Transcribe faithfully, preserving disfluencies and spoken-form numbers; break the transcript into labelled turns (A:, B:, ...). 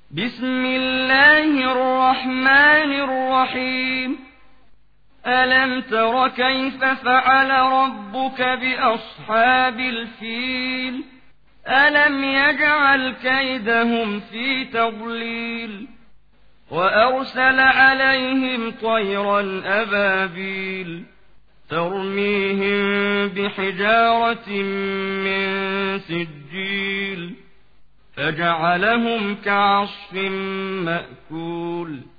A: بسم الله الرحمن الرحيم. ألم تر كيف فعل ربك بأصحاب الفيل؟ ألم يجعل كيدهم في تضليل وأرسل عليهم طيرا أبابيل ترميهم بحجارة من سجيل فجعلهم كعصف مأكول.